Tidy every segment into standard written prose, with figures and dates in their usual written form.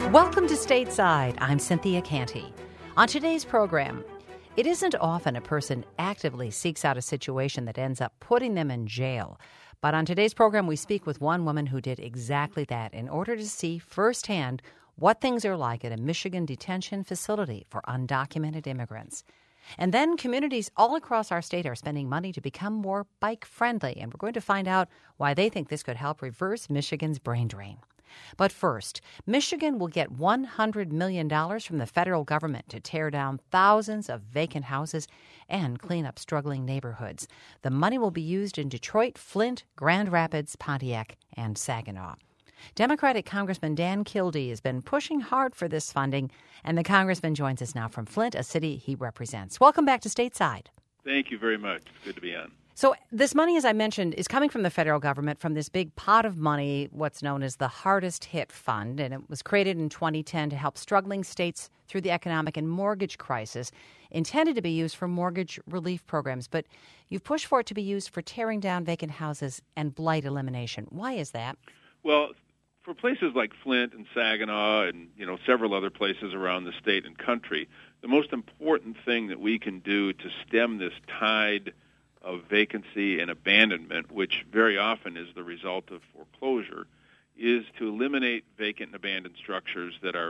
Welcome to Stateside. I'm Cynthia Canty. On today's program, it isn't often a person actively seeks out a situation that ends up putting them in jail. But on today's program, we speak with one woman who did exactly that in order to see firsthand what things are like at a Michigan detention facility for undocumented immigrants. And then communities all across our state are spending money to become more bike-friendly, and we're going to find out why they think this could help reverse Michigan's brain drain. But first, Michigan will get $100 million from the federal government to tear down thousands of vacant houses and clean up struggling neighborhoods. The money will be used in Detroit, Flint, Grand Rapids, Pontiac, and Saginaw. Democratic Congressman Dan Kildee has been pushing hard for this funding, and the congressman joins us now from Flint, a city he represents. Welcome back to Stateside. Thank you very much. It's good to be on. So this money, as I mentioned, is coming from the federal government, from this big pot of money, what's known as the Hardest Hit Fund, and it was created in 2010 to help struggling states through the economic and mortgage crisis, intended to be used for mortgage relief programs. But you've pushed for it to be used for tearing down vacant houses and blight elimination. Why is that? Well, for places like Flint and Saginaw and, several other places around the state and country, the most important thing that we can do to stem this tide of vacancy and abandonment, which very often is the result of foreclosure, is to eliminate vacant and abandoned structures that are,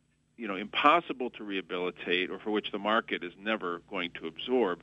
impossible to rehabilitate or for which the market is never going to absorb,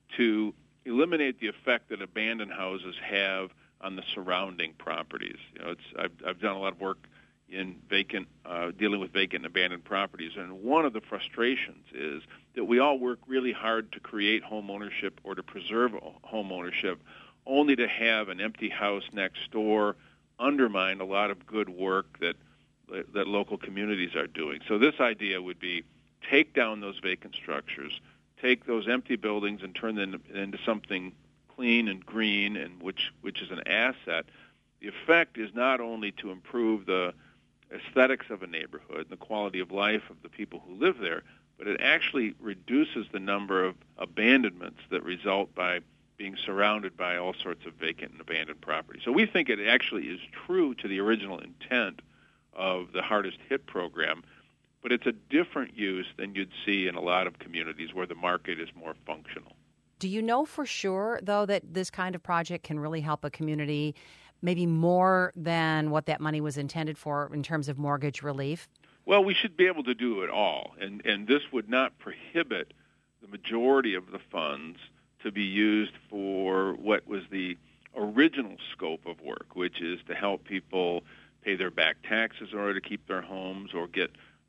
to eliminate the effect that abandoned houses have on the surrounding properties. I've done a lot of work in dealing with vacant and abandoned properties, and one of the frustrations is that we all work really hard to create home ownership or to preserve home ownership, only to have an empty house next door undermine a lot of good work that local communities are doing. So this idea would be take down those vacant structures, take those empty buildings and turn them into something clean and green, and which is an asset. The effect is not only to improve the aesthetics of a neighborhood and the quality of life of the people who live there, but it actually reduces the number of abandonments that result by being surrounded by all sorts of vacant and abandoned property. So we think it actually is true to the original intent of the Hardest Hit program, but it's a different use than you'd see in a lot of communities where the market is more functional. Do you know for sure, though, that this kind of project can really help a community maybe more than what that money was intended for in terms of mortgage relief? Well, we should be able to do it all, and this would not prohibit the majority of the funds to be used for what was the original scope of work, which is to help people pay their back taxes in order to keep their homes or get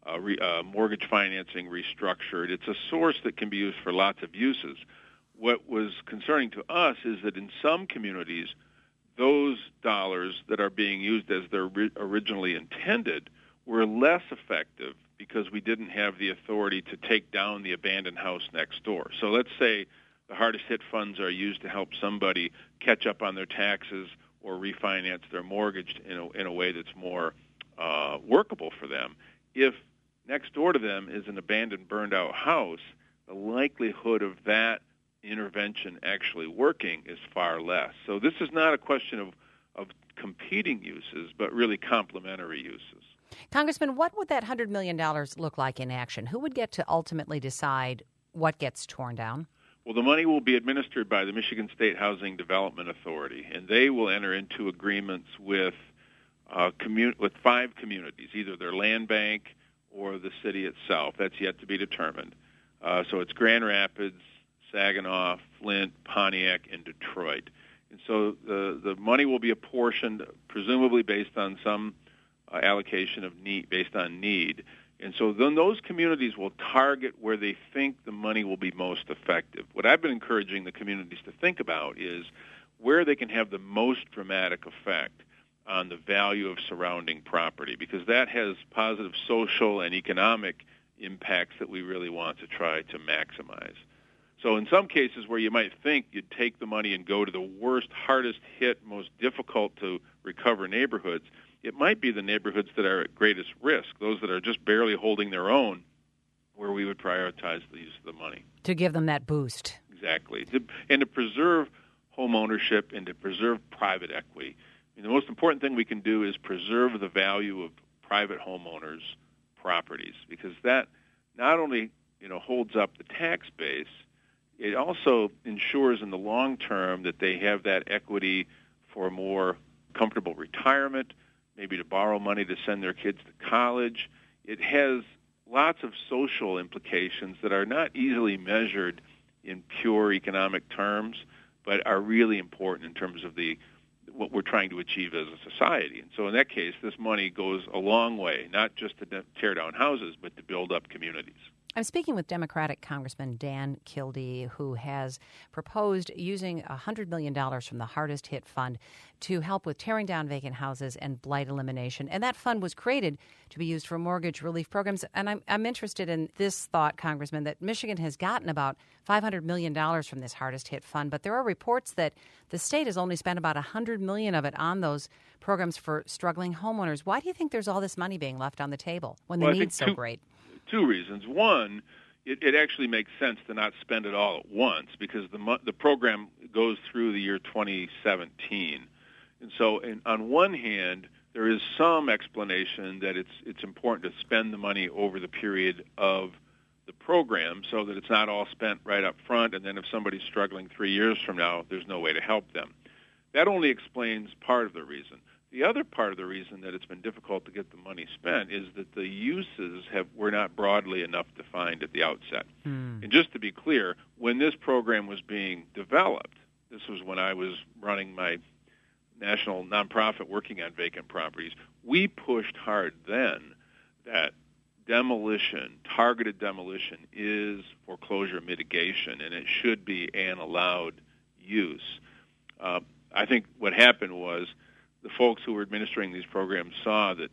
mortgage financing restructured. It's a source that can be used for lots of uses. What was concerning to us is that in some communities, those dollars that are being used as they're originally intended were less effective because we didn't have the authority to take down the abandoned house next door. So let's say the Hardest Hit funds are used to help somebody catch up on their taxes or refinance their mortgage in a way that's more workable for them. If next door to them is an abandoned, burned-out house, the likelihood of that intervention actually working is far less. So this is not a question of competing uses, but really complementary uses. Congressman, what would that $100 million look like in action? Who would get to ultimately decide what gets torn down? Well, the money will be administered by the Michigan State Housing Development Authority, and they will enter into agreements with 5 communities, either their land bank or the city itself. That's yet to be determined. So it's Grand Rapids, Saginaw, Flint, Pontiac, and Detroit. And so the money will be apportioned, presumably based on some allocation of need, based on need. And so then those communities will target where they think the money will be most effective. What I've been encouraging the communities to think about is where they can have the most dramatic effect on the value of surrounding property, because that has positive social and economic impacts that we really want to try to maximize. So in some cases where you might think you'd take the money and go to the worst, hardest hit, most difficult to recover neighborhoods, it might be the neighborhoods that are at greatest risk, those that are just barely holding their own, where we would prioritize the use of the money. To give them that boost. Exactly. And to preserve home ownership and to preserve private equity. I mean, the most important thing we can do is preserve the value of private homeowners, properties, because that not only holds up the tax base, it also ensures in the long term that they have that equity for a more comfortable retirement, maybe to borrow money to send their kids to college. It has lots of social implications that are not easily measured in pure economic terms, but are really important in terms of what we're trying to achieve as a society. And so in that case, this money goes a long way, not just to tear down houses, but to build up communities. I'm speaking with Democratic Congressman Dan Kildee, who has proposed using $100 million from the Hardest Hit Fund to help with tearing down vacant houses and blight elimination. And that fund was created to be used for mortgage relief programs. And I'm interested in this thought, Congressman, that Michigan has gotten about $500 million from this Hardest Hit Fund. But there are reports that the state has only spent about $100 million of it on those programs for struggling homeowners. Why do you think there's all this money being left on the table when the need's so great? Two reasons. One, it actually makes sense to not spend it all at once, because the program goes through the year 2017. And so on one hand, there is some explanation that it's important to spend the money over the period of the program so that it's not all spent right up front, and then if somebody's struggling 3 years from now, there's no way to help them. That only explains part of the reason. The other part of the reason that it's been difficult to get the money spent is that the uses were not broadly enough defined at the outset. And just to be clear, when this program was being developed, this was when I was running my national nonprofit working on vacant properties, we pushed hard then that targeted demolition is foreclosure mitigation, and it should be an allowed use. I think what happened was the folks who were administering these programs saw that,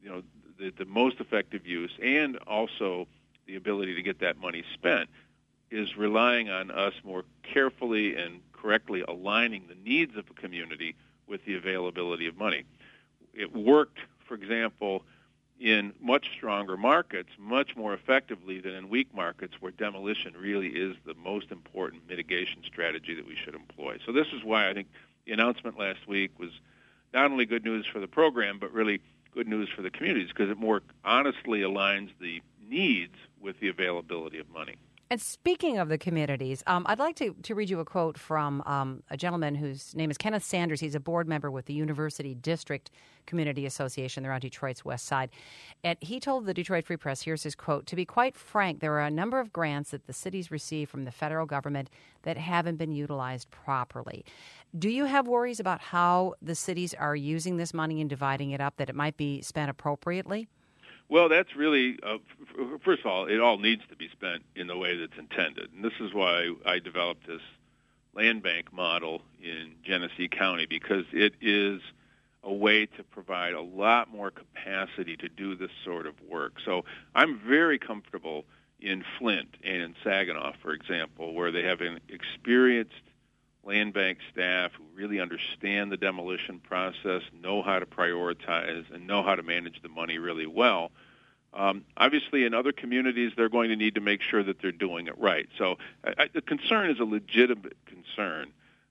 the most effective use and also the ability to get that money spent is relying on us more carefully and correctly aligning the needs of a community with the availability of money. It worked, for example, in much stronger markets much more effectively than in weak markets where demolition really is the most important mitigation strategy that we should employ. So this is why I think the announcement last week was not only good news for the program, but really good news for the communities, because it more honestly aligns the needs with the availability of money. And speaking of the communities, I'd like to read you a quote from a gentleman whose name is Kenneth Sanders. He's a board member with the University District Community Association. They're on Detroit's west side. And he told the Detroit Free Press, here's his quote, "To be quite frank, there are a number of grants that the cities receive from the federal government that haven't been utilized properly. Do you have worries about how the cities are using this money and dividing it up, that it might be spent appropriately?" Well, that's really, first of all, it all needs to be spent in the way that's intended. And this is why I developed this land bank model in Genesee County, because it is a way to provide a lot more capacity to do this sort of work. So I'm very comfortable in Flint and in Saginaw, for example, where they have an experienced land bank staff who really understand the demolition process, know how to prioritize, and know how to manage the money really well. Obviously, in other communities, they're going to need to make sure that they're doing it right. So the concern is a legitimate concern,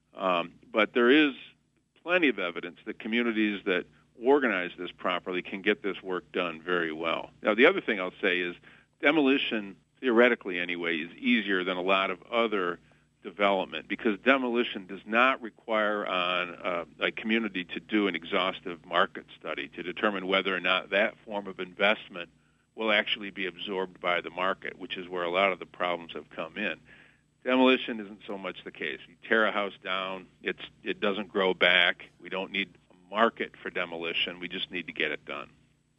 but there is plenty of evidence that communities that organize this properly can get this work done very well. Now, the other thing I'll say is demolition, theoretically anyway, is easier than a lot of other development, because demolition does not require on a community to do an exhaustive market study to determine whether or not that form of investment will actually be absorbed by the market, which is where a lot of the problems have come in. Demolition isn't so much the case. You tear a house down, it doesn't grow back. We don't need a market for demolition. We just need to get it done.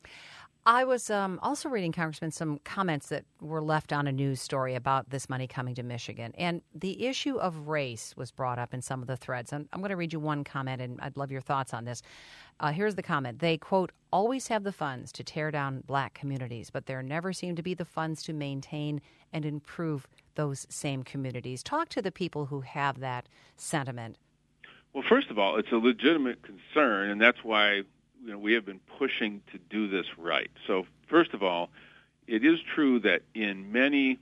I was also reading, Congressman, some comments that were left on a news story about this money coming to Michigan. And the issue of race was brought up in some of the threads. And I'm going to read you one comment, and I'd love your thoughts on this. Here's the comment. They, quote, "always have the funds to tear down black communities, but there never seem to be the funds to maintain and improve those same communities." Talk to the people who have that sentiment. Well, first of all, it's a legitimate concern, and that's why we have been pushing to do this right. So, first of all, it is true that in many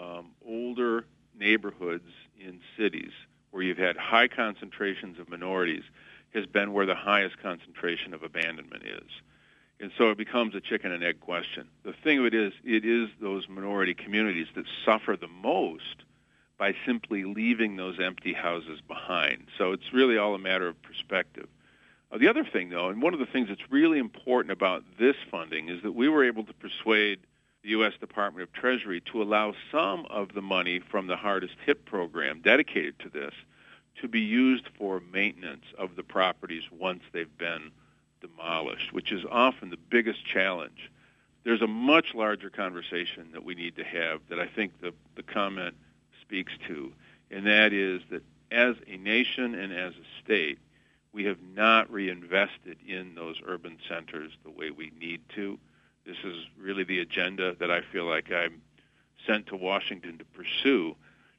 older neighborhoods in cities where you've had high concentrations of minorities has been where the highest concentration of abandonment is. And so it becomes a chicken and egg question. The thing of it is those minority communities that suffer the most by simply leaving those empty houses behind. So it's really all a matter of perspective. The other thing, though, and one of the things that's really important about this funding is that we were able to persuade the U.S. Department of Treasury to allow some of the money from the Hardest Hit program dedicated to this to be used for maintenance of the properties once they've been demolished, which is often the biggest challenge. There's a much larger conversation that we need to have that I think the comment speaks to, and that is that as a nation and as a state, we have not reinvested in those urban centers the way we need to. This is really the agenda that I feel like I'm sent to Washington to pursue.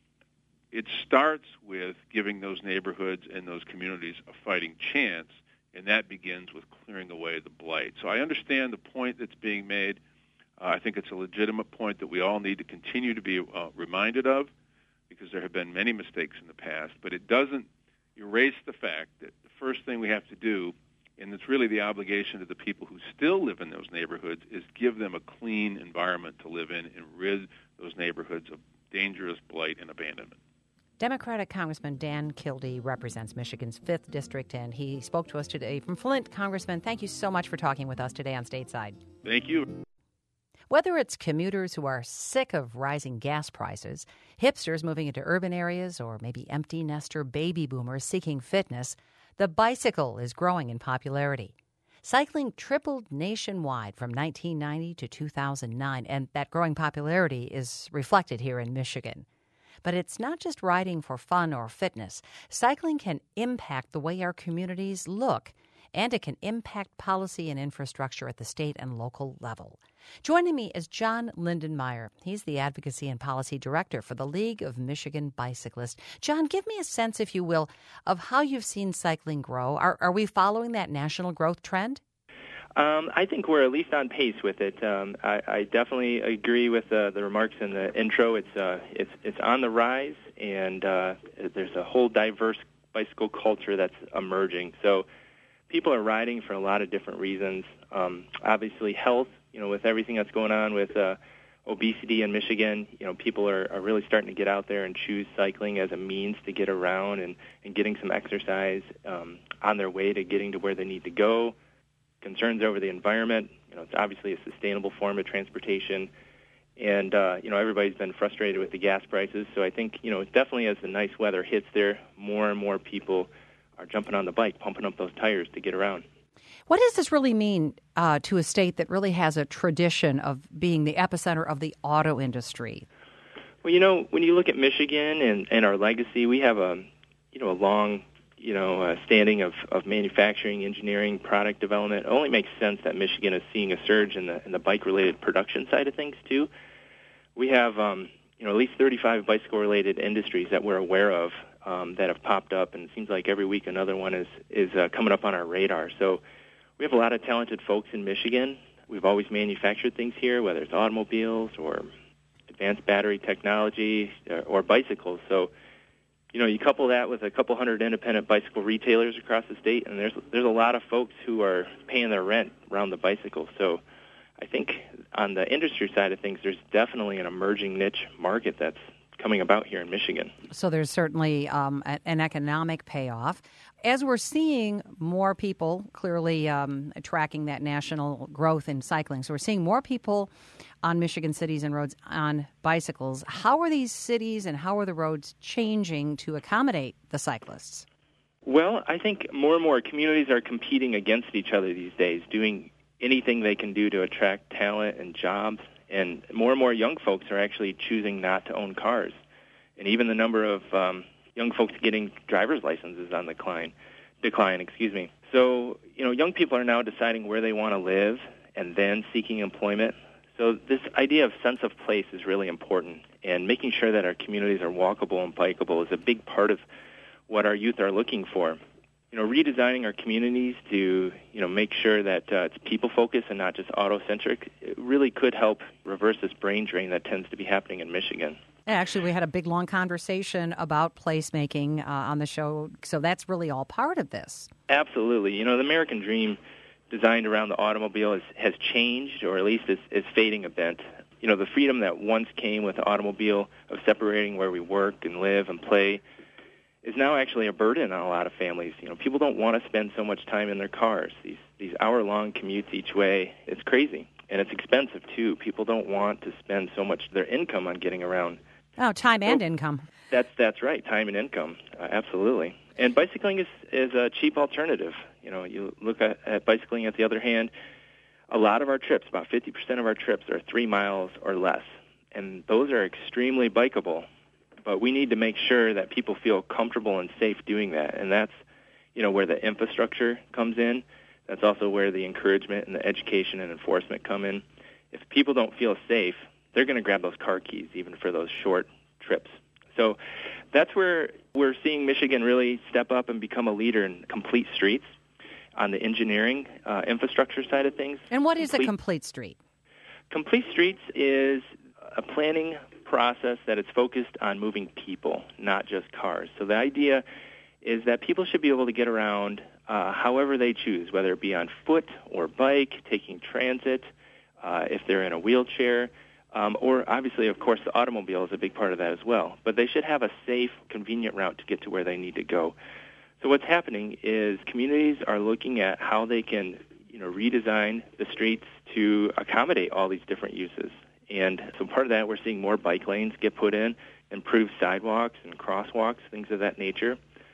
It starts with giving those neighborhoods and those communities a fighting chance, and that begins with clearing away the blight. So I understand the point that's being made. I think it's a legitimate point that we all need to continue to be reminded of, because there have been many mistakes in the past, but it doesn't erase the fact that the first thing we have to do, and it's really the obligation of the people who still live in those neighborhoods, is give them a clean environment to live in and rid those neighborhoods of dangerous blight and abandonment. Democratic Congressman Dan Kildee represents Michigan's 5th District, and he spoke to us today from Flint. Congressman, thank you so much for talking with us today on Stateside. Thank you. Whether it's commuters who are sick of rising gas prices, hipsters moving into urban areas, or maybe empty nester baby boomers seeking fitness, the bicycle is growing in popularity. Cycling tripled nationwide from 1990 to 2009, and that growing popularity is reflected here in Michigan. But it's not just riding for fun or fitness. Cycling can impact the way our communities look, and it can impact policy and infrastructure at the state and local level. Joining me is John Lindenmayer. He's the Advocacy and Policy Director for the League of Michigan Bicyclists. John, give me a sense, if you will, of how you've seen cycling grow. Are we following that national growth trend? I think we're at least on pace with it. I definitely agree with the remarks in the intro. It's on the rise, and there's a whole diverse bicycle culture that's emerging. So people are riding for a lot of different reasons. Obviously, health. With everything that's going on with obesity in Michigan, people are really starting to get out there and choose cycling as a means to get around and getting some exercise on their way to getting to where they need to go. Concerns over the environment. It's obviously a sustainable form of transportation. And, everybody's been frustrated with the gas prices. So I think, definitely as the nice weather hits there, more and more people are jumping on the bike, pumping up those tires to get around. What does this really mean to a state that really has a tradition of being the epicenter of the auto industry? Well, when you look at Michigan and our legacy, we have a long standing of manufacturing, engineering, product development. It only makes sense that Michigan is seeing a surge in the bike-related production side of things too. We have at least 35 bicycle-related industries that we're aware of that have popped up, and it seems like every week another one is coming up on our radar. So we have a lot of talented folks in Michigan. We've always manufactured things here, whether it's automobiles or advanced battery technology or bicycles. So you couple that with a couple hundred independent bicycle retailers across the state, and there's a lot of folks who are paying their rent around the bicycle. So I think on the industry side of things, there's definitely an emerging niche market that's coming about here in Michigan. So there's certainly an economic payoff. As we're seeing more people clearly tracking that national growth in cycling, so we're seeing more people on Michigan cities and roads on bicycles. How are these cities and how are the roads changing to accommodate the cyclists? Well, I think more and more communities are competing against each other these days, doing anything they can do to attract talent and jobs. And more young folks are actually choosing not to own cars. And even the number of young folks getting driver's licenses on decline. So, young people are now deciding where they want to live and then seeking employment. So this idea of sense of place is really important. And making sure that our communities are walkable and bikeable is a big part of what our youth are looking for. Redesigning our communities to, make sure that it's people-focused and not just auto-centric, it really could help reverse this brain drain that tends to be happening in Michigan. Actually, we had a big, long conversation about placemaking on the show, so that's really all part of this. Absolutely. The American dream designed around the automobile has changed, or at least is fading a bit. You know, the freedom that once came with the automobile of separating where we work and live and play is now actually a burden on a lot of families. You know, people don't want to spend so much time in their cars. These hour-long commutes each way, it's crazy. And it's expensive, too. People don't want to spend so much of their income on getting around. Oh, time and income. That's right, time and income, absolutely. And bicycling is a cheap alternative. You know, you look at bicycling, at the other hand, a lot of our trips, about 50% of our trips, are 3 miles or less. And those are extremely bikeable. But we need to make sure that people feel comfortable and safe doing that. And that's, you know, where the infrastructure comes in. That's also where the encouragement and the education and enforcement come in. If people don't feel safe, they're going to grab those car keys, even for those short trips. So that's where we're seeing Michigan really step up and become a leader in complete streets on the engineering infrastructure side of things. And what is a complete street? Complete streets is a planning process that is focused on moving people, not just cars. So the idea is that people should be able to get around however they choose, whether it be on foot or bike, taking transit, if they're in a wheelchair, or obviously, of course, the automobile is a big part of that as well. But they should have a safe, convenient route to get to where they need to go. So what's happening is communities are looking at how they can, you know, redesign the streets to accommodate all these different uses. And so part of that, we're seeing more bike lanes get put in, improved sidewalks and crosswalks, things of that nature.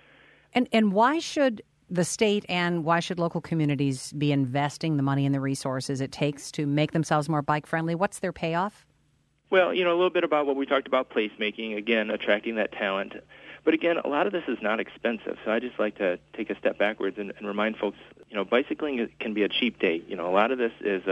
And why should the state and why should local communities be investing the money and the resources it takes to make themselves more bike-friendly? What's their payoff? Well, you know, a little bit about what we talked about, placemaking, again, attracting that talent. But again, a lot of this is not expensive, so I just like to take a step backwards and remind folks, you know, bicycling can be a cheap date. You know, a lot of this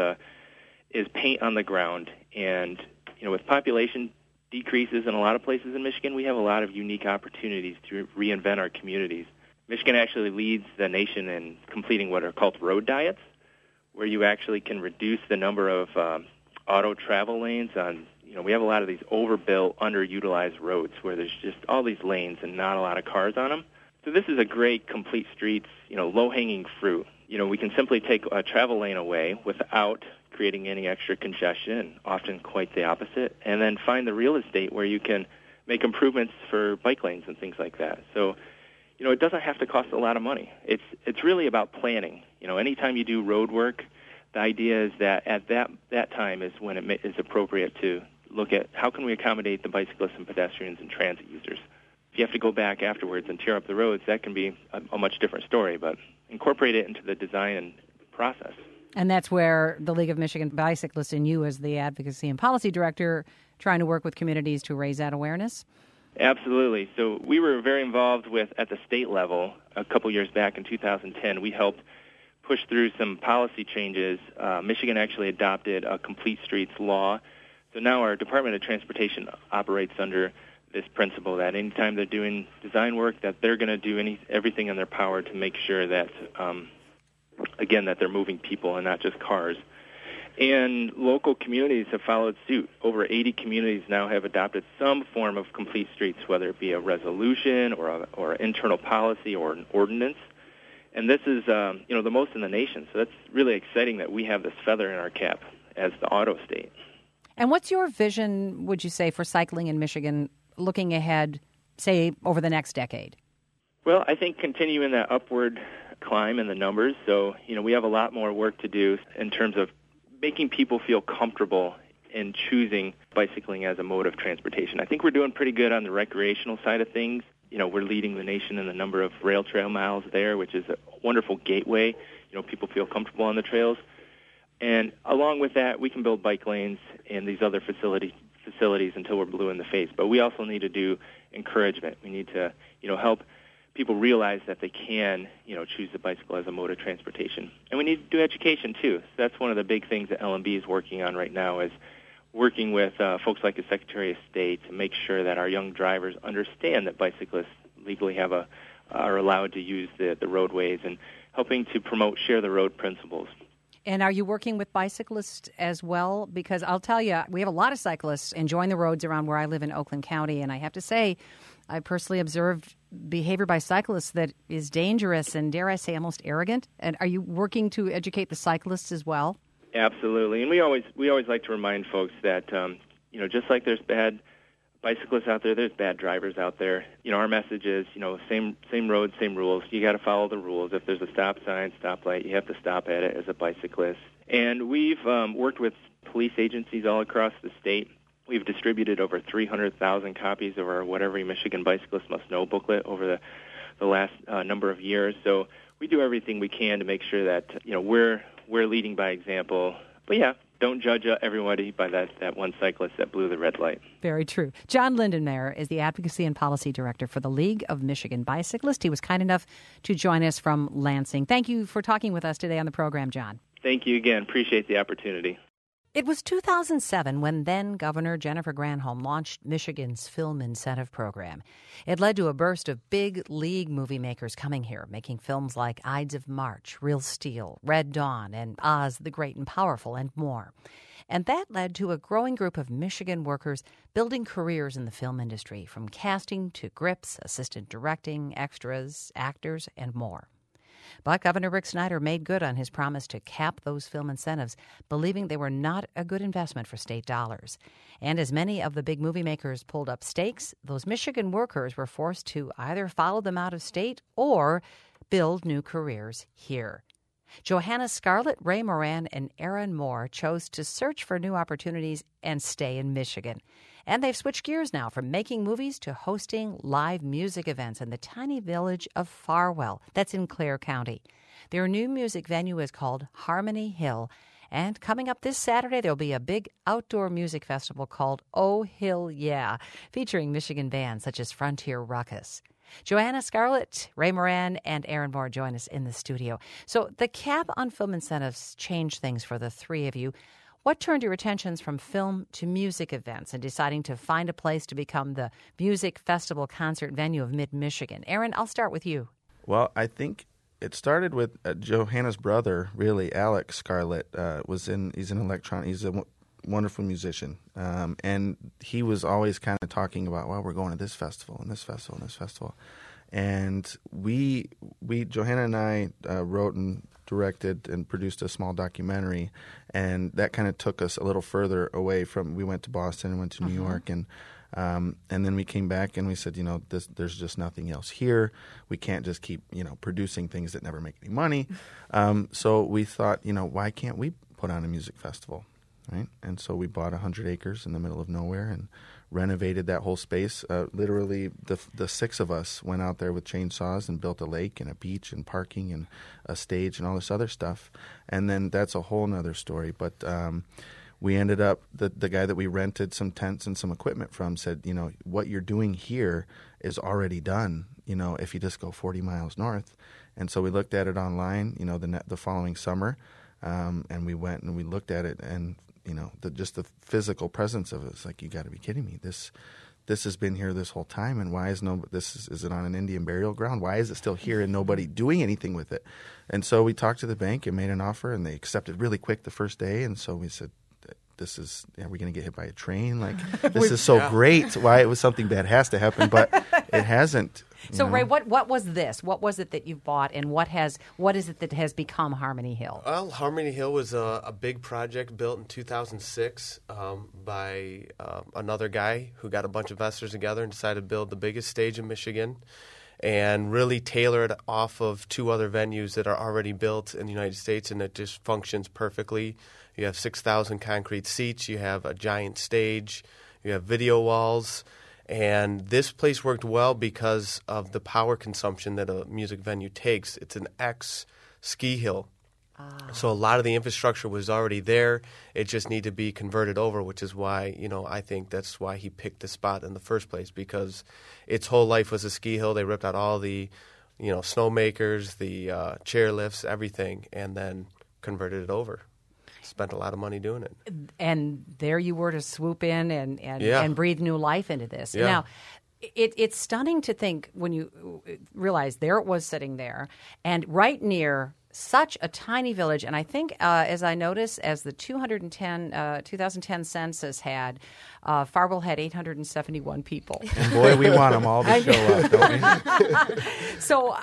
is paint on the ground, and, you know, with population decreases in a lot of places in Michigan, we have a lot of unique opportunities to reinvent our communities. Michigan actually leads the nation in completing what are called road diets, where you actually can reduce the number of auto travel lanes on, you know, we have a lot of these overbuilt, underutilized roads where there's just all these lanes and not a lot of cars on them. So this is a great complete streets, you know, low-hanging fruit. You know, we can simply take a travel lane away without creating any extra congestion, and often quite the opposite, and then find the real estate where you can make improvements for bike lanes and things like that. So, you know, it doesn't have to cost a lot of money. It's really about planning. You know, anytime you do road work, the idea is that at that time is when it is appropriate to look at how can we accommodate the bicyclists and pedestrians and transit users. If you have to go back afterwards and tear up the roads, that can be a much different story, but incorporate it into the design process. And that's where the League of Michigan Bicyclists and you as the advocacy and policy director trying to work with communities to raise that awareness? Absolutely. So we were very involved at the state level a couple years back in 2010. We helped push through some policy changes. Michigan actually adopted a complete streets law. So now our Department of Transportation operates under this principle that anytime they're doing design work, that they're going to do everything in their power to make sure that, again, that they're moving people and not just cars. And local communities have followed suit. Over 80 communities now have adopted some form of complete streets, whether it be a resolution or an internal policy or an ordinance. And this is, you know, the most in the nation. So that's really exciting that we have this feather in our cap as the auto state. And what's your vision, would you say, for cycling in Michigan looking ahead, say, over the next decade? Well, I think continuing that upward climb in the numbers. So, you know, we have a lot more work to do in terms of making people feel comfortable in choosing bicycling as a mode of transportation. I think we're doing pretty good on the recreational side of things. You know, we're leading the nation in the number of rail trail miles there, which is a wonderful gateway. You know, people feel comfortable on the trails. And along with that, we can build bike lanes and these other facilities until we're blue in the face. But we also need to do encouragement. We need to, you know, help people realize that they can, you know, choose the bicycle as a mode of transportation. And we need to do education, too. So that's one of the big things that LMB is working on right now, is working with folks like the Secretary of State to make sure that our young drivers understand that bicyclists legally are allowed to use the roadways, and helping to promote share the road principles. And are you working with bicyclists as well? Because I'll tell you, we have a lot of cyclists enjoying the roads around where I live in Oakland County, and I have to say, I personally observed behavior by cyclists that is dangerous and, dare I say, almost arrogant. And are you working to educate the cyclists as well? Absolutely, and we always like to remind folks that just like there's bad bicyclists out there, there's bad drivers out there. Our message is same road, same rules. You got to follow the rules. If there's a stop sign, stoplight, you have to stop at it as a bicyclist. And we've worked with police agencies all across the state. We've distributed over 300,000 copies of our What Every Michigan Bicyclist Must Know booklet over the last number of years. So we do everything we can to make sure that we're leading by example. But yeah, don't judge everybody by that one cyclist that blew the red light. Very true. John Lindenmayer is the Advocacy and Policy Director for the League of Michigan Bicyclists. He was kind enough to join us from Lansing. Thank you for talking with us today on the program, John. Thank you again. Appreciate the opportunity. It was 2007 when then-Governor Jennifer Granholm launched Michigan's Film Incentive Program. It led to a burst of big league movie makers coming here, making films like Ides of March, Real Steel, Red Dawn, and Oz the Great and Powerful, and more. And that led to a growing group of Michigan workers building careers in the film industry, from casting to grips, assistant directing, extras, actors, and more. But Governor Rick Snyder made good on his promise to cap those film incentives, believing they were not a good investment for state dollars. And as many of the big movie makers pulled up stakes, those Michigan workers were forced to either follow them out of state or build new careers here. Johanna Scarlett, Ray Moran, and Aaron Moore chose to search for new opportunities and stay in Michigan. And they've switched gears now from making movies to hosting live music events in the tiny village of Farwell. That's in Clare County. Their new music venue is called Harmony Hill. And coming up this Saturday, there'll be a big outdoor music festival called Oh Hill Yeah, featuring Michigan bands such as Frontier Ruckus. Johanna Scarlett, Ray Moran, and Aaron Moore join us in the studio. So the cap on film incentives changed things for the three of you. What turned your attentions from film to music events and deciding to find a place to become the music festival concert venue of Mid-Michigan? Aaron, I'll start with you. Well, I think it started with Johanna's brother, really, Alex Scarlett. He's an electronic. He's a wonderful musician, and he was always kind of talking about, well, we're going to this festival and this festival and this festival, and we Johanna and I wrote and directed and produced a small documentary, and that kind of took us a little further away from. We went to Boston and went to New York, and then we came back and we said, there's just nothing else here. We can't just keep producing things that never make any money. So we thought, why can't we put on a music festival? Right, and so we bought 100 acres in the middle of nowhere and renovated that whole space. Literally, the six of us went out there with chainsaws and built a lake and a beach and parking and a stage and all this other stuff. And then that's a whole nother story. But we ended up, the guy that we rented some tents and some equipment from said, what you're doing here is already done, if you just go 40 miles north. And so we looked at it online, the following summer, and we went and we looked at it, and just the physical presence of it. It's like, you got to be kidding me. This has been here this whole time, and why is it on an Indian burial ground? Why is it still here and nobody doing anything with it? And so we talked to the bank and made an offer, and they accepted really quick the first day. And so we said, are we going to get hit by a train? Like, this is so great. Why? It was something bad has to happen, but it hasn't. So, Ray, what was this? What was it that you bought, and what is it that has become Harmony Hill? Well, Harmony Hill was a big project built in 2006 by another guy who got a bunch of investors together and decided to build the biggest stage in Michigan and really tailor it off of two other venues that are already built in the United States, and it just functions perfectly. You have 6,000 concrete seats. You have a giant stage. You have video walls. And this place worked well because of the power consumption that a music venue takes. It's an ex-ski hill. So a lot of the infrastructure was already there. It just needed to be converted over, which is why, I think that's why he picked the spot in the first place, because its whole life was a ski hill. They ripped out all the, snowmakers, the chairlifts, everything, and then converted it over. Spent a lot of money doing it. And there you were to swoop in and breathe new life into this. Yeah. Now, it's stunning to think when you realize there it was sitting there, and right near such a tiny village, and I think, as I noticed, as the 2010 census had, Farwell had 871 people. And boy, we want them all to show up, don't we? So,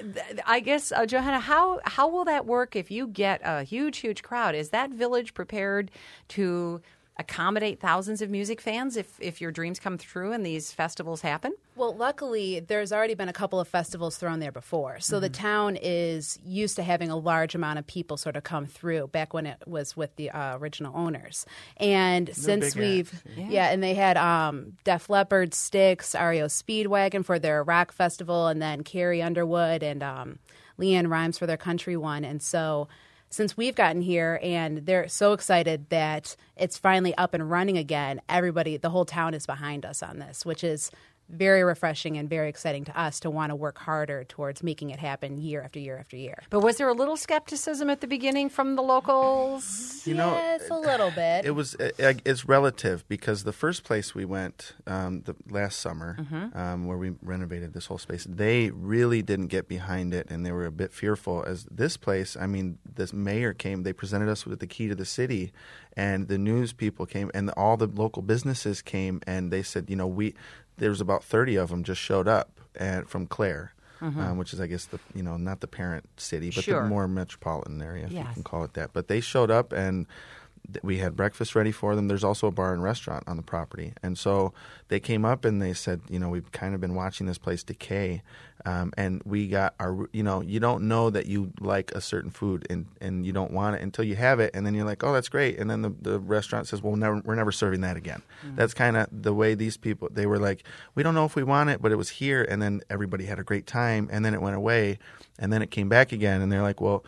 I guess, Johanna, how will that work if you get a huge crowd? Is that village prepared to accommodate thousands of music fans if your dreams come true and these festivals happen? Well, luckily, there's already been a couple of festivals thrown there before. So the town is used to having a large amount of people sort of come through back when it was with the original owners. And since we've, and they had Def Leppard, Styx, REO Speedwagon for their rock festival, and then Carrie Underwood and Leanne Rimes for their country one. And so since we've gotten here and they're so excited that it's finally up and running again, everybody, the whole town is behind us on this, which is very refreshing and very exciting to us to want to work harder towards making it happen year after year after year. But was there a little skepticism at the beginning from the locals? Yes, a little bit. It's relative because the first place we went the last summer, where we renovated this whole space, they really didn't get behind it, and they were a bit fearful. As this place, I mean, this mayor came, they presented us with the key to the city, and the news people came, and all the local businesses came, and they said, there was about 30 of them just showed up from Clare, which is, I guess, not the parent city, but the more metropolitan area, if you can call it that. But they showed up, and we had breakfast ready for them. There's also a bar and restaurant on the property. And so they came up and they said, we've kind of been watching this place decay. And we got our, you don't know that you like a certain food and you don't want it until you have it. And then you're like, oh, that's great. And then the restaurant says, well, we're never serving that again. That's kind of the way these people, they were like, we don't know if we want it, but it was here. And then everybody had a great time. And then it went away. And then it came back again. And they're like, well,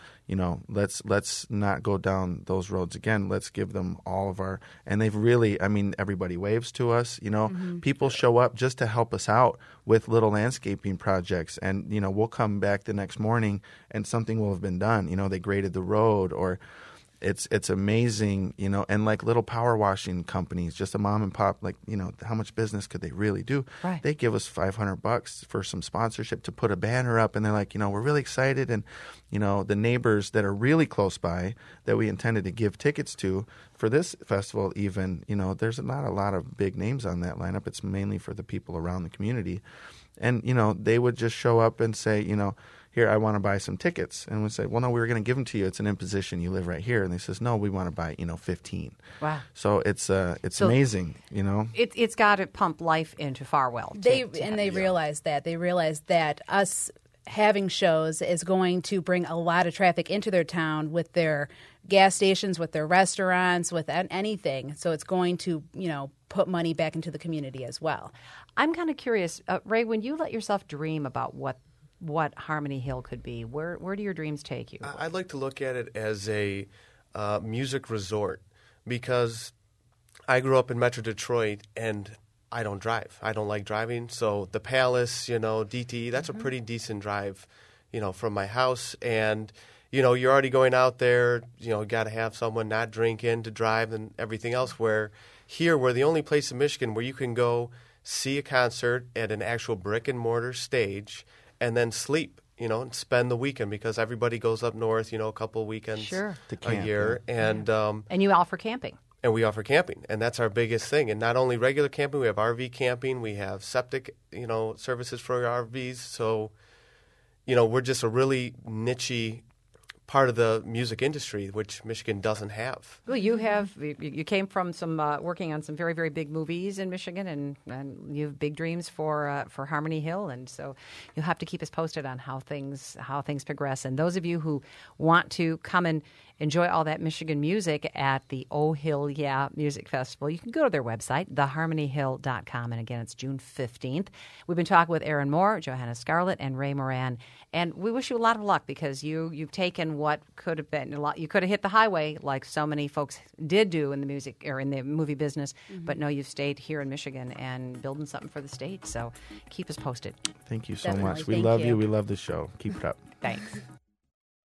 let's not go down those roads again. Let's give them all of our, and they've really, everybody waves to us, people show up just to help us out with little landscaping projects. And, we'll come back the next morning and something will have been done. They graded the road, or it's amazing, and like little power washing companies, just a mom and pop, like, how much business could they really do? Right. They give us $500 for some sponsorship to put a banner up, and they're like, we're really excited. And, the neighbors that are really close by that we intended to give tickets to for this festival, even, there's not a lot of big names on that lineup. It's mainly for the people around the community. And, they would just show up and say, here, I want to buy some tickets. And we say, well, no, we were going to give them to you. It's an imposition. You live right here. And they says, no, we want to buy, 15. Wow. So it's amazing, It's got to pump life into Farwell. They realized that. They realized that us having shows is going to bring a lot of traffic into their town with their gas stations, with their restaurants, with anything. So it's going to, put money back into the community as well. I'm kind of curious, Ray, when you let yourself dream about what Harmony Hill could be, where do your dreams take you? I'd like to look at it as a music resort, because I grew up in Metro Detroit and I don't drive. I don't like driving. So the Palace, DTE, that's a pretty decent drive, from my house. And, you're already going out there, got to have someone not drinking to drive and everything else. Where here, we're the only place in Michigan where you can go see a concert at an actual brick and mortar stage and then sleep, and spend the weekend, because everybody goes up north, a couple weekends to a year. And you offer camping. And we offer camping, and that's our biggest thing. And not only regular camping, we have RV camping, we have septic, services for our RVs. So, we're just a really niche-y part of the music industry, which Michigan doesn't have. Well, you came from some working on some very, very big movies in Michigan, and you have big dreams for Harmony Hill, and so you'll have to keep us posted on how things progress. And those of you who want to come and enjoy all that Michigan music at the Oh Hill Yeah Music Festival, you can go to their website, theharmonyhill.com, and again, it's June 15th. We've been talking with Aaron Moore, Johanna Scarlett, and Ray Moran, and we wish you a lot of luck, because you've taken what could have been a lot. You could have hit the highway like so many folks did do in the music or in the movie business, but no, you've stayed here in Michigan and building something for the state. So keep us posted. Thank you so much. We love you. We love the show. Keep it up. Thanks.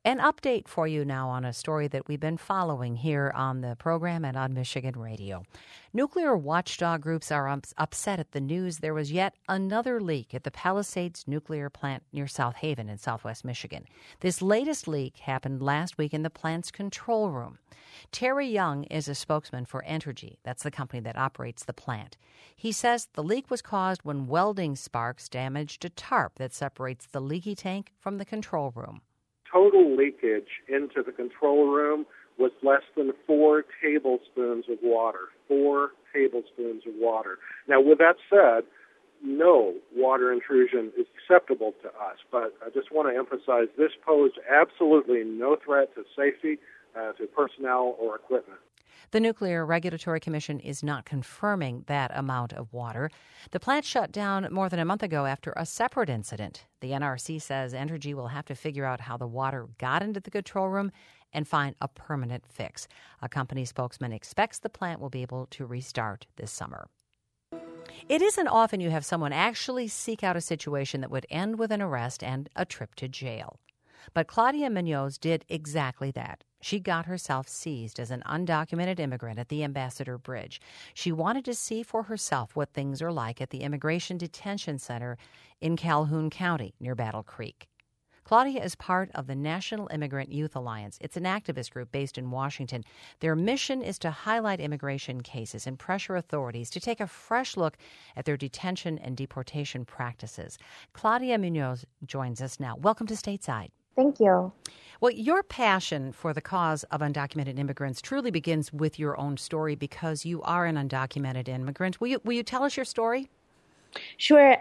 An update for you now on a story that we've been following here on the program and on Michigan Radio. Nuclear watchdog groups are upset at the news there was yet another leak at the Palisades nuclear plant near South Haven in southwest Michigan. This latest leak happened last week in the plant's control room. Terry Young is a spokesman for Entergy. That's the company that operates the plant. He says the leak was caused when welding sparks damaged a tarp that separates the leaky tank from the control room. Total leakage into the control room was less than 4 tablespoons of water. 4 tablespoons of water. Now, with that said, no water intrusion is acceptable to us, but I just want to emphasize this posed absolutely no threat to safety, to personnel or equipment. The Nuclear Regulatory Commission is not confirming that amount of water. The plant shut down more than a month ago after a separate incident. The NRC says Entergy will have to figure out how the water got into the control room and find a permanent fix. A company spokesman expects the plant will be able to restart this summer. It isn't often you have someone actually seek out a situation that would end with an arrest and a trip to jail. But Claudia Munoz did exactly that. She got herself seized as an undocumented immigrant at the Ambassador Bridge. She wanted to see for herself what things are like at the Immigration Detention Center in Calhoun County near Battle Creek. Claudia is part of the National Immigrant Youth Alliance. It's an activist group based in Washington. Their mission is to highlight immigration cases and pressure authorities to take a fresh look at their detention and deportation practices. Claudia Munoz joins us now. Welcome to Stateside. Thank you. Well, your passion for the cause of undocumented immigrants truly begins with your own story because you are an undocumented immigrant. Will you tell us your story? Sure.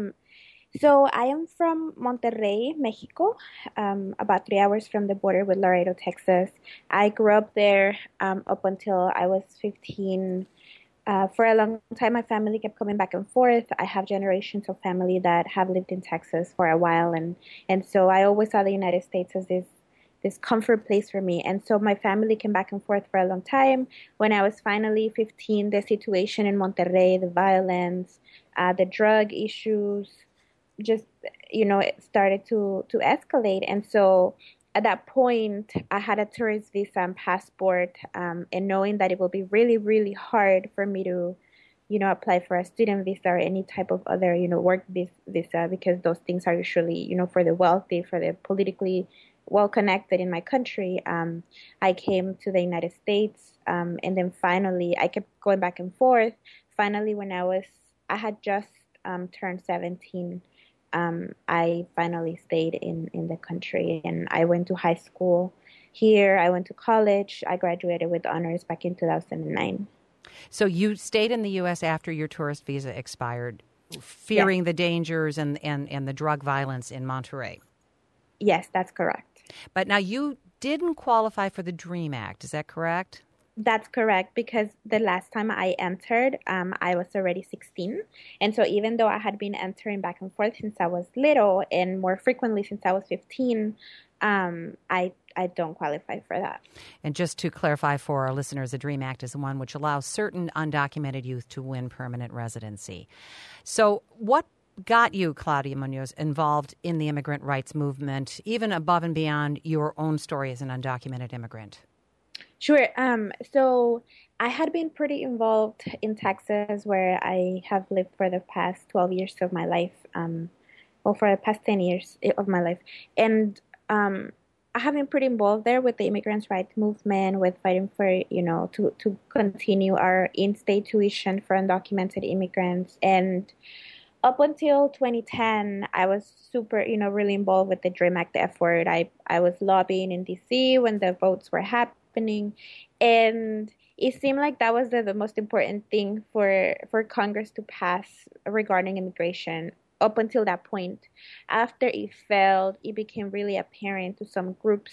So I am from Monterrey, Mexico, about 3 hours from the border with Laredo, Texas. I grew up there up until I was 15. For a long time, my family kept coming back and forth. I have generations of family that have lived in Texas for a while, and so I always saw the United States as this comfort place for me. And so my family came back and forth for a long time. When I was finally 15, the situation in Monterrey, the violence, the drug issues, just, it started to escalate. And so at that point, I had a tourist visa and passport, and knowing that it will be really, really hard for me to, apply for a student visa or any type of other, work visa, because those things are usually, for the wealthy, for the politically well-connected in my country. I came to the United States, and then finally, I kept going back and forth. Finally, when I had just turned 17, I finally stayed in the country, and I went to high school here. I went to college. I graduated with honors back in 2009. So you stayed in the U.S. after your tourist visa expired, fearing the dangers and the drug violence in Monterrey. Yes, that's correct. But now you didn't qualify for the DREAM Act. Is that correct? That's correct, because the last time I entered, I was already 16. And so even though I had been entering back and forth since I was little and more frequently since I was 15, I don't qualify for that. And just to clarify for our listeners, the DREAM Act is the one which allows certain undocumented youth to win permanent residency. So what got you, Claudia Munoz, involved in the immigrant rights movement, even above and beyond your own story as an undocumented immigrant? Sure. So I had been pretty involved in Texas, where I have lived for the past 12 years of my life, for the past 10 years of my life. And I have been pretty involved there with the immigrants' rights movement, with fighting for, to continue our in-state tuition for undocumented immigrants. And up until 2010, I was super, really involved with the DREAM Act effort. I was lobbying in D.C. when the votes were happening, and it seemed like that was the most important thing for Congress to pass regarding immigration. Up until that point, after it failed, it became really apparent to some groups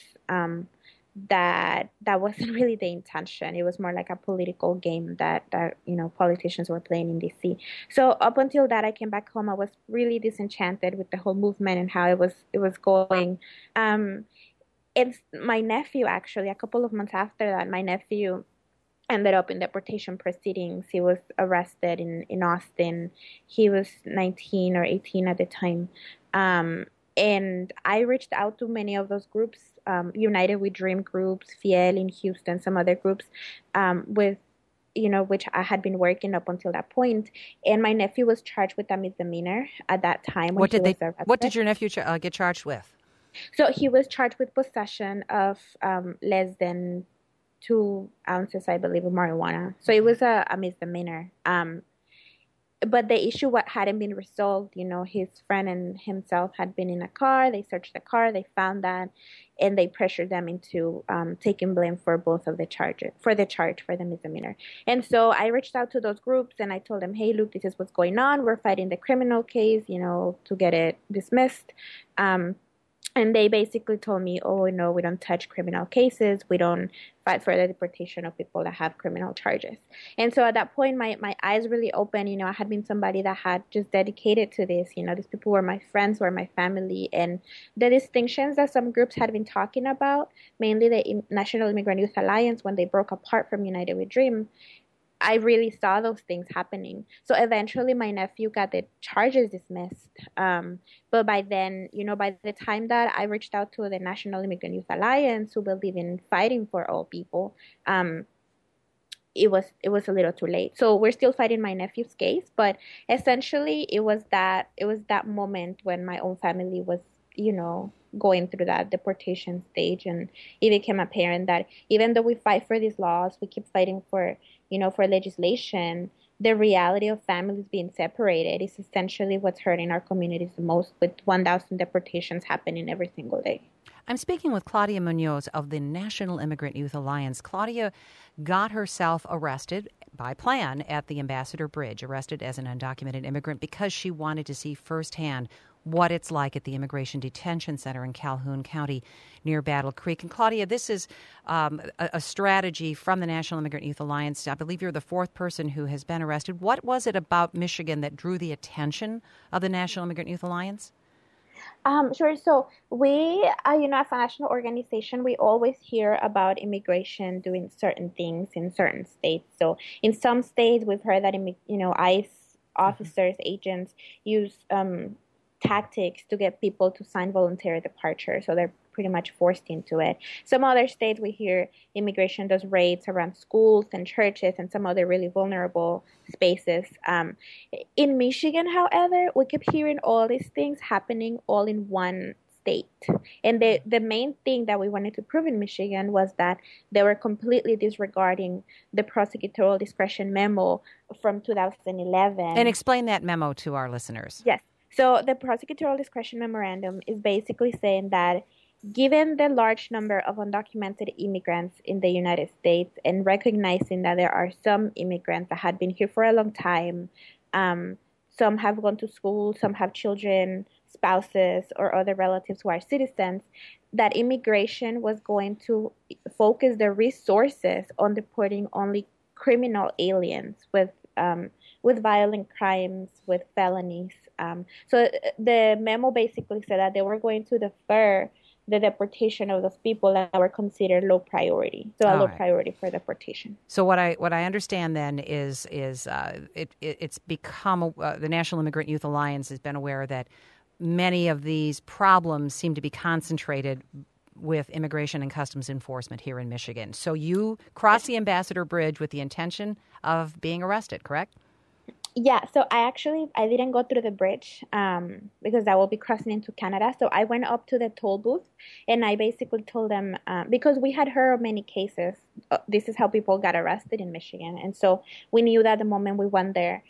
that wasn't really the intention. It was more like a political game that politicians were playing in D.C. So up until that, I came back home. I was really disenchanted with the whole movement and how it was going. It's my nephew, actually, a couple of months after that, my nephew ended up in deportation proceedings. He was arrested in Austin. He was 19 or 18 at the time. And I reached out to many of those groups, United We Dream groups, Fiel in Houston, some other groups, with which I had been working up until that point. And my nephew was charged with a misdemeanor at that time when he was arrested. What did your nephew get charged with? So he was charged with possession of less than 2 ounces, I believe, of marijuana. So it was a misdemeanor. But the issue hadn't been resolved. His friend and himself had been in a car. They searched the car. They found that, and they pressured them into taking blame for both of the charges, for the misdemeanor. And so I reached out to those groups and I told them, hey, look, this is what's going on. We're fighting the criminal case, to get it dismissed. And they basically told me, oh, no, we don't touch criminal cases. We don't fight for the deportation of people that have criminal charges. And so at that point, my eyes really opened. I had been somebody that had just dedicated to this. These people were my friends, were my family. And the distinctions that some groups had been talking about, mainly the National Immigrant Youth Alliance, when they broke apart from United We Dream, I really saw those things happening. So eventually my nephew got the charges dismissed. But by then, by the time that I reached out to the National Immigrant Youth Alliance, who believe in fighting for all people, it was a little too late. So we're still fighting my nephew's case, but essentially it was that moment when my own family was, going through that deportation stage, and it became apparent that even though we fight for these laws, we keep fighting for legislation, the reality of families being separated is essentially what's hurting our communities the most, with 1,000 deportations happening every single day. I'm speaking with Claudia Munoz of the National Immigrant Youth Alliance. Claudia got herself arrested by plan at the Ambassador Bridge, arrested as an undocumented immigrant because she wanted to see firsthand what it's like at the Immigration Detention Center in Calhoun County near Battle Creek. And Claudia, this is a strategy from the National Immigrant Youth Alliance. I believe you're the fourth person who has been arrested. What was it about Michigan that drew the attention of the National Immigrant Youth Alliance? Sure. So we, as a national organization, we always hear about immigration doing certain things in certain states. So in some states, we've heard that, ICE officers, agents use tactics to get people to sign voluntary departure. So they're pretty much forced into it. Some other states, we hear immigration does raids around schools and churches and some other really vulnerable spaces. In Michigan, however, we kept hearing all these things happening all in one state. And the main thing that we wanted to prove in Michigan was that they were completely disregarding the prosecutorial discretion memo from 2011. And explain that memo to our listeners. Yes. So the prosecutorial discretion memorandum is basically saying that given the large number of undocumented immigrants in the United States, and recognizing that there are some immigrants that had been here for a long time, some have gone to school, some have children, spouses, or other relatives who are citizens, that immigration was going to focus their resources on deporting only criminal aliens with violent crimes, with felonies. So the memo basically said that they were going to defer the deportation of those people that were considered low priority. So low priority for deportation. So what I understand then is it's become the National Immigrant Youth Alliance has been aware that many of these problems seem to be concentrated with Immigration and Customs Enforcement here in Michigan. So you crossed the Ambassador Bridge with the intention of being arrested, correct? Yeah, so I didn't go through the bridge because I will be crossing into Canada. So I went up to the toll booth and I basically told them, because we had heard of many cases, this is how people got arrested in Michigan. And so we knew that the moment we went there,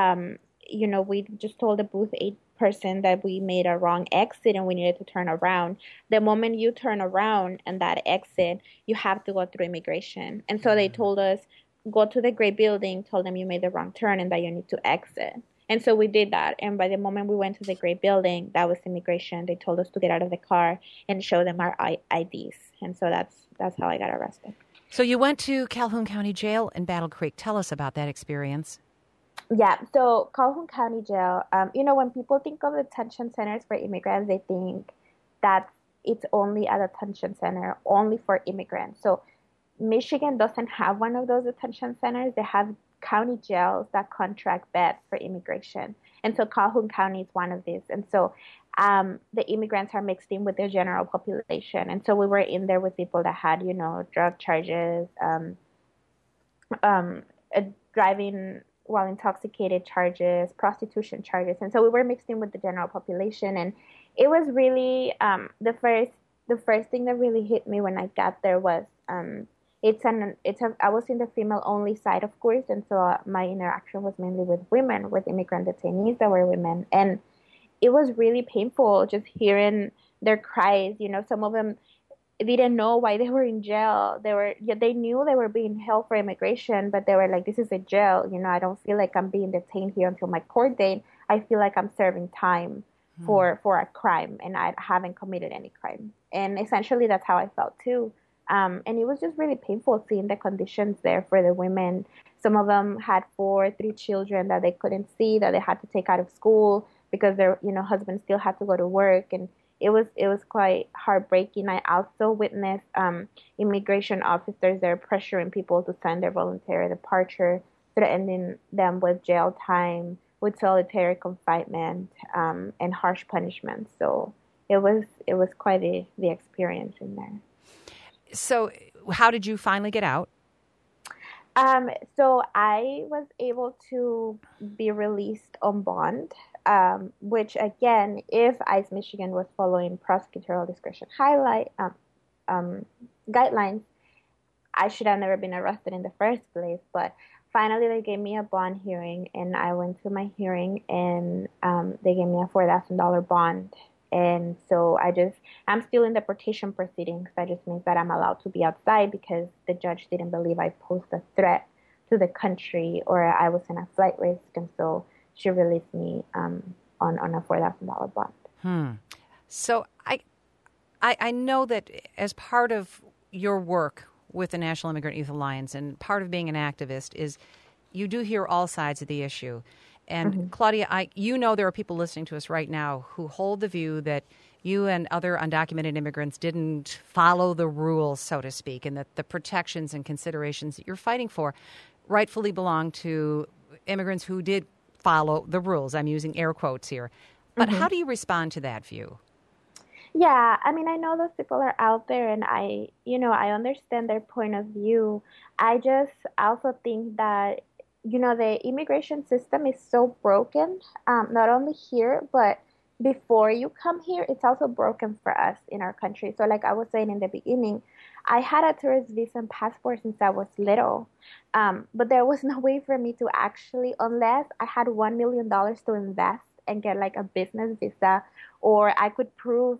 we just told the booth person that we made a wrong exit and we needed to turn around. The moment you turn around and that exit, you have to go through immigration. And so they told us, go to the gray building, told them you made the wrong turn and that you need to exit. And so we did that. And by the moment we went to the gray building, that was immigration. They told us to get out of the car and show them our IDs. And so that's how I got arrested. So you went to Calhoun County Jail in Battle Creek. Tell us about that experience. Yeah, so Calhoun County Jail, when people think of detention centers for immigrants, they think that it's only a detention center, only for immigrants. So Michigan doesn't have one of those detention centers. They have county jails that contract beds for immigration. And so Calhoun County is one of these. And so the immigrants are mixed in with the general population. And so we were in there with people that had, drug charges, driving while intoxicated charges, prostitution charges. And so we were mixed in with the general population. And it was really the first thing that really hit me when I got there was I was in the female only side, of course, and so my interaction was mainly with women, with immigrant detainees that were women, and it was really painful just hearing their cries. Some of them didn't know why they were in jail. They knew they were being held for immigration, but they were like, "This is a jail. I don't feel like I'm being detained here until my court date. I feel like I'm serving time for a crime, and I haven't committed any crime." And essentially, that's how I felt too. And it was just really painful seeing the conditions there for the women. Some of them had 3 children that they couldn't see, that they had to take out of school because their husbands still had to go to work, and it was quite heartbreaking. I also witnessed immigration officers there pressuring people to sign their voluntary departure, threatening them with jail time, with solitary confinement, and harsh punishment. So it was quite the experience in there. So how did you finally get out? So I was able to be released on bond, which again, if ICE Michigan was following prosecutorial discretion guidelines, I should have never been arrested in the first place. But finally, they gave me a bond hearing, and I went to my hearing, and they gave me a $4,000 bond. And so I'm still in deportation proceedings. That just means that I'm allowed to be outside because the judge didn't believe I posed a threat to the country or I was in a flight risk. And so she released me on a $4,000 bond. So I know that as part of your work with the National Immigrant Youth Alliance and part of being an activist is you do hear all sides of the issue. And Claudia, there are people listening to us right now who hold the view that you and other undocumented immigrants didn't follow the rules, so to speak, and that the protections and considerations that you're fighting for rightfully belong to immigrants who did follow the rules. I'm using air quotes here. But how do you respond to that view? Yeah, I mean, I know those people are out there, and I understand their point of view. I also think that the immigration system is so broken, not only here, but before you come here, it's also broken for us in our country. So like I was saying in the beginning, I had a tourist visa and passport since I was little, but there was no way for me to actually, unless I had $1 million to invest and get like a business visa, or I could prove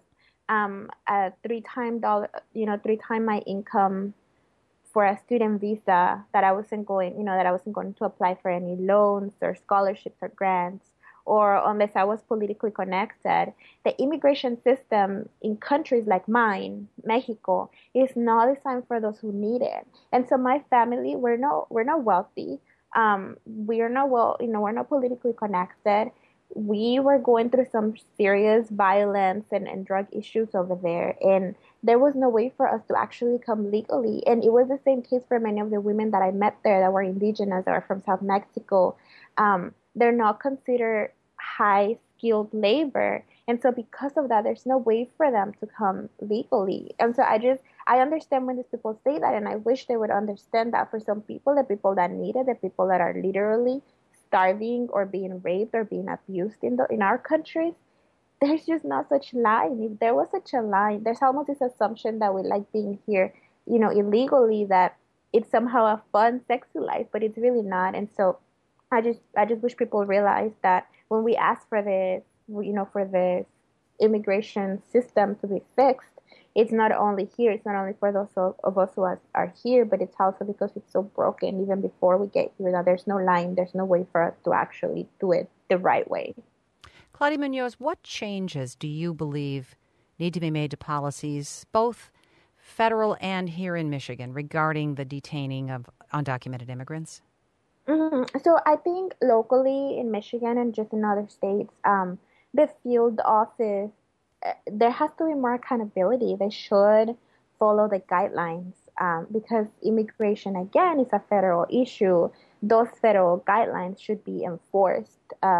a 3-time my income for a student visa, that I wasn't going to apply for any loans or scholarships or grants, or unless I was politically connected. The immigration system in countries like mine, Mexico, is not designed for those who need it. And so my family, we're not wealthy. We're not politically connected. We were going through some serious violence and drug issues over there, and there was no way for us to actually come legally. And it was the same case for many of the women that I met there that were indigenous or from South Mexico. They're not considered high-skilled labor. And so because of that, there's no way for them to come legally. And so I understand when these people say that, and I wish they would understand that for some people, the people that need it, the people that are literally starving or being raped or being abused in our countries, there's just not such line. If there was such a line, there's almost this assumption that we like being here, illegally, that it's somehow a fun, sexy life, but it's really not. And so I just wish people realize that when we ask for this, for the immigration system to be fixed, it's not only here, it's not only for those of us who are here, but it's also because it's so broken even before we get here, that there's no line, there's no way for us to actually do it the right way. Claudia Munoz, what changes do you believe need to be made to policies, both federal and here in Michigan, regarding the detaining of undocumented immigrants? So I think locally in Michigan and just in other states, the field office, there has to be more accountability. They should follow the guidelines because immigration, again, is a federal issue. Those federal guidelines should be enforced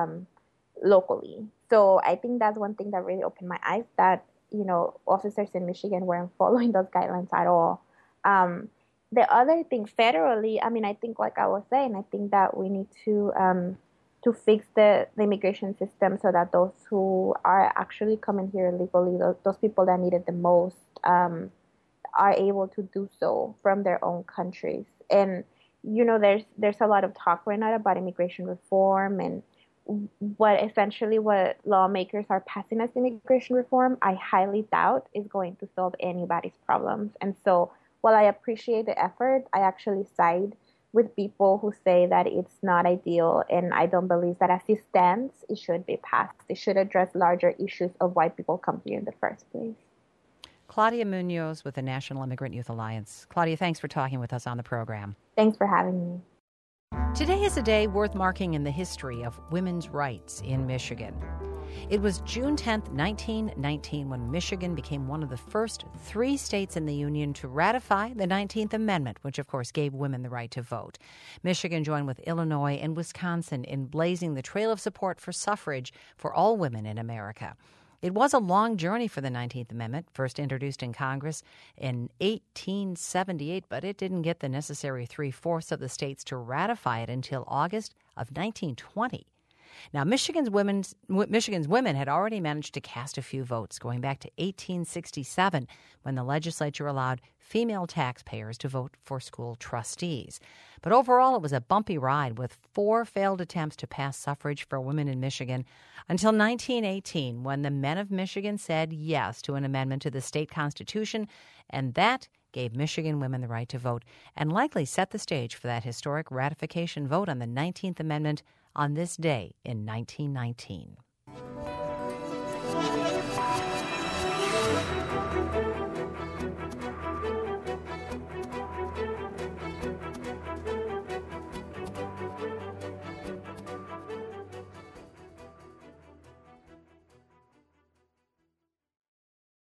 locally. So I think that's one thing that really opened my eyes, that, officers in Michigan weren't following those guidelines at all. The other thing, federally, I think, like I was saying, I think that we need to fix the immigration system so that those who are actually coming here illegally, those people that need it the most, are able to do so from their own countries. And, there's a lot of talk right now about immigration reform and what lawmakers are passing as immigration reform, I highly doubt is going to solve anybody's problems. And so while I appreciate the effort, I actually side with people who say that it's not ideal, and I don't believe that as it stands, it should be passed. It should address larger issues of why people come here in the first place. Claudia Munoz with the National Immigrant Youth Alliance. Claudia, thanks for talking with us on the program. Thanks for having me. Today is a day worth marking in the history of women's rights in Michigan. It was June 10th, 1919, when Michigan became one of the first 3 states in the Union to ratify the 19th Amendment, which, of course, gave women the right to vote. Michigan joined with Illinois and Wisconsin in blazing the trail of support for suffrage for all women in America. It was a long journey for the 19th Amendment, first introduced in Congress in 1878, but it didn't get the necessary 3/4 of the states to ratify it until August of 1920. Now, Michigan's women had already managed to cast a few votes, going back to 1867, when the legislature allowed female taxpayers to vote for school trustees. But overall, it was a bumpy ride, with 4 failed attempts to pass suffrage for women in Michigan until 1918, when the men of Michigan said yes to an amendment to the state constitution, and that gave Michigan women the right to vote and likely set the stage for that historic ratification vote on the 19th Amendment on this day in 1919.